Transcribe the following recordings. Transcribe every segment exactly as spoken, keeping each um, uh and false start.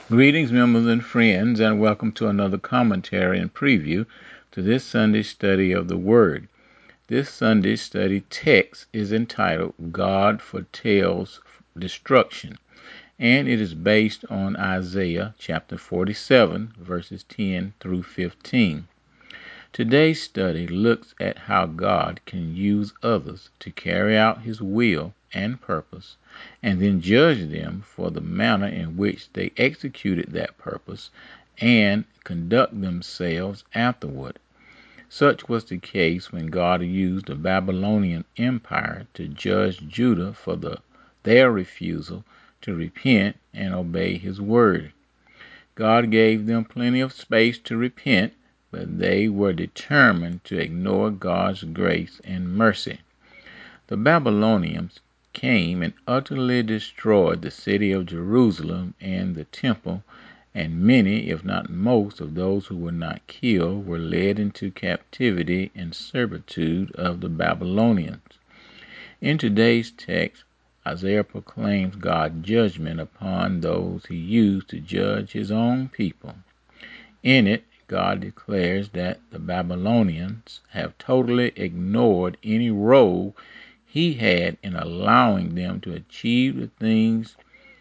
Greetings, members and friends, and welcome to another commentary and preview to this Sunday study of the Word. This Sunday study text is entitled God Foretells Destruction, and it is based on Isaiah chapter forty-seven, verses ten through fifteen. Today's study looks at how God can use others to carry out His will and purpose, and then judge them for the manner in which they executed that purpose and conduct themselves afterward. Such was the case when God used the Babylonian Empire to judge Judah for the, their refusal to repent and obey His word. God gave them plenty of space to repent, but they were determined to ignore God's grace and mercy. The Babylonians came and utterly destroyed the city of Jerusalem and the temple, and many, if not most, of those who were not killed were led into captivity and servitude of the Babylonians. In today's text, Isaiah proclaims God's judgment upon those He used to judge His own people. In it, God declares that the Babylonians have totally ignored any role He had in allowing them to achieve the things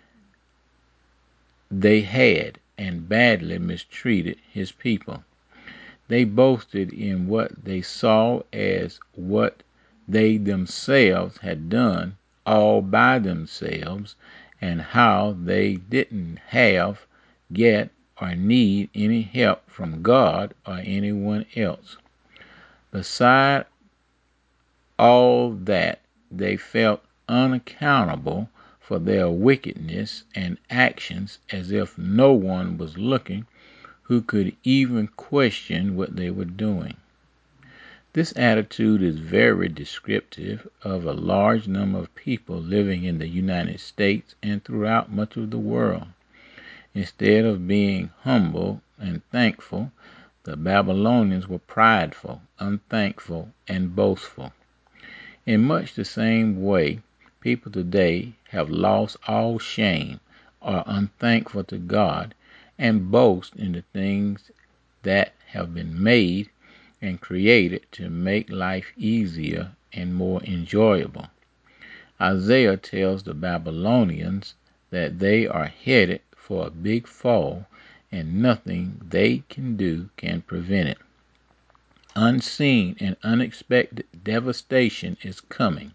they had and badly mistreated His people. They boasted in what they saw as what they themselves had done all by themselves, and how they didn't have, get, or need any help from God or anyone else. Beside all that, they felt unaccountable for their wickedness and actions, as if no one was looking who could even question what they were doing. This attitude is very descriptive of a large number of people living in the United States and throughout much of the world. Instead of being humble and thankful, the Babylonians were prideful, unthankful, and boastful. In much the same way, people today have lost all shame, are unthankful to God, and boast in the things that have been made and created to make life easier and more enjoyable. Isaiah tells the Babylonians that they are headed for a big fall, and nothing they can do can prevent it. Unseen and unexpected devastation is coming.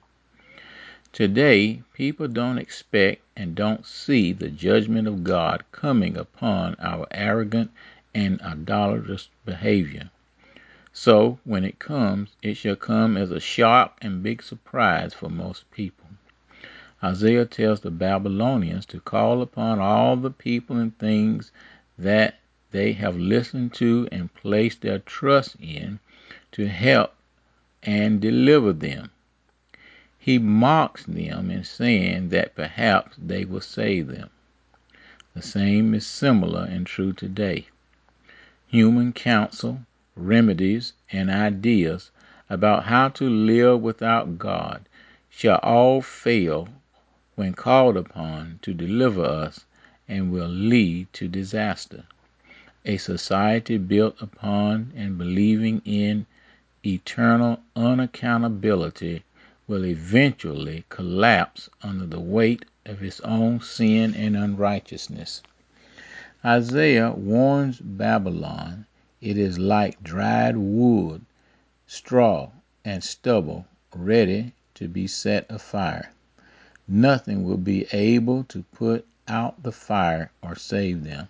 Today, people don't expect and don't see the judgment of God coming upon our arrogant and idolatrous behavior. So, when it comes, it shall come as a sharp and big surprise for most people. Isaiah tells the Babylonians to call upon all the people and things that they have listened to and placed their trust in to help and deliver them. He mocks them in saying that perhaps they will save them. The same is similar and true today. Human counsel, remedies, and ideas about how to live without God shall all fail when called upon to deliver us, and will lead to disaster. A society built upon and believing in eternal unaccountability will eventually collapse under the weight of its own sin and unrighteousness. Isaiah warns Babylon it is like dried wood, straw, and stubble ready to be set afire. Nothing will be able to put out the fire or save them.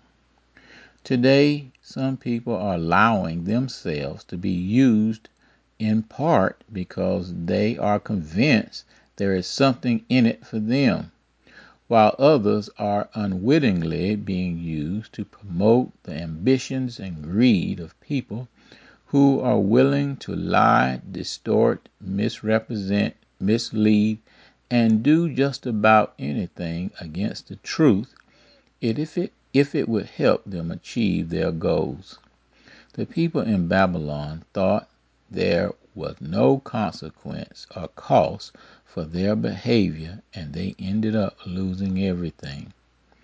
Today, some people are allowing themselves to be used in part because they are convinced there is something in it for them, while others are unwittingly being used to promote the ambitions and greed of people who are willing to lie, distort, misrepresent, mislead, and do just about anything against the truth if it, if it would help them achieve their goals. The people in Babylon thought there was no consequence or cost for their behavior, and they ended up losing everything.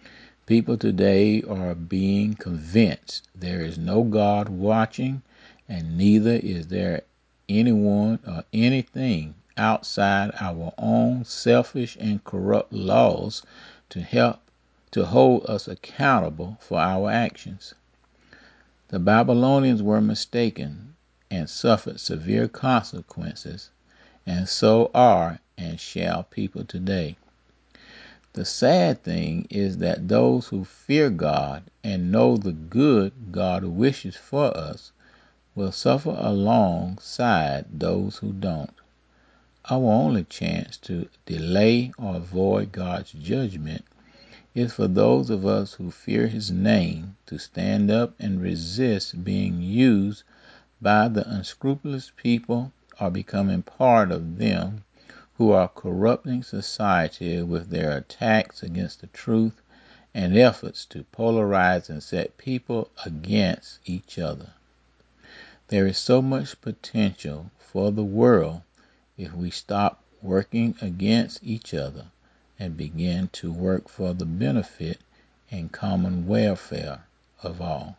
People today are being convinced there is no God watching, and neither is there anyone or anything outside our own selfish and corrupt laws to help to hold us accountable for our actions. The Babylonians were mistaken and suffered severe consequences, and so are and shall people today. The sad thing is that those who fear God and know the good God wishes for us will suffer alongside those who don't. Our only chance to delay or avoid God's judgment is for those of us who fear His name to stand up and resist being used by the unscrupulous people or becoming part of them who are corrupting society with their attacks against the truth and efforts to polarize and set people against each other. There is so much potential for the world if we stop working against each other and begin to work for the benefit and common welfare of all.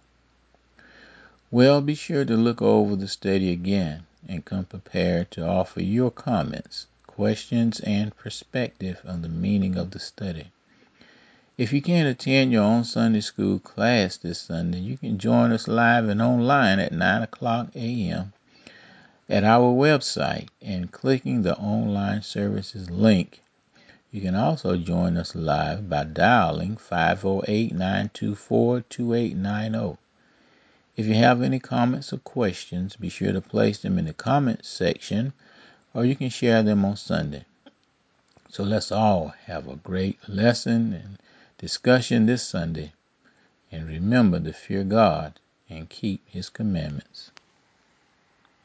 Well, be sure to look over the study again and come prepared to offer your comments, questions, and perspective on the meaning of the study. If you can't attend your own Sunday school class this Sunday, you can join us live and online at nine o'clock a.m. at our website and clicking the online services link. You can also join us live by dialing five oh eight, nine two four, two eight nine oh. If you have any comments or questions, be sure to place them in the comments section, or you can share them on Sunday. So let's all have a great lesson and discussion this Sunday, and remember to fear God and keep His commandments.